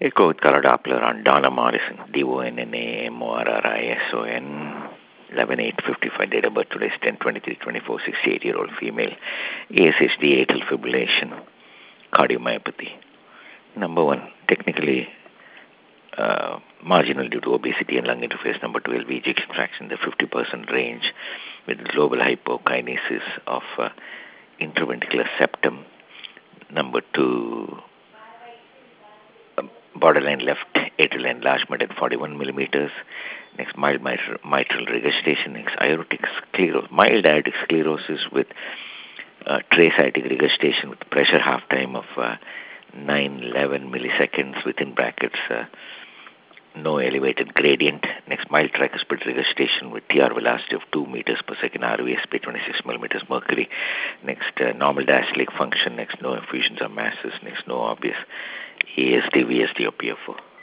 Echo with color Doppler on Donna Morrison, DONNAMORRISON, 11/8/55, date of birth today is 10/23/24, 68-year-old female, ASHD atrial fibrillation, cardiomyopathy. Number one, technically marginal due to obesity and lung interface. Number two, LV ejection fraction, the 50% range with global hypokinesis of intraventricular septum. Number two, borderline left atrial enlargement at 41 millimeters. Next, mild mitral regurgitation. Next, aortic sclerosis, mild aortic sclerosis with trace aortic regurgitation with pressure half time of 9-11 milliseconds within brackets. No elevated gradient. Next, mild tricuspid regurgitation with TR velocity of 2 meters per second, RVSP 26 millimeters mercury. Next, normal diastolic function. Next, no effusions or masses. Next, no obvious ASD, VSD, or PFO.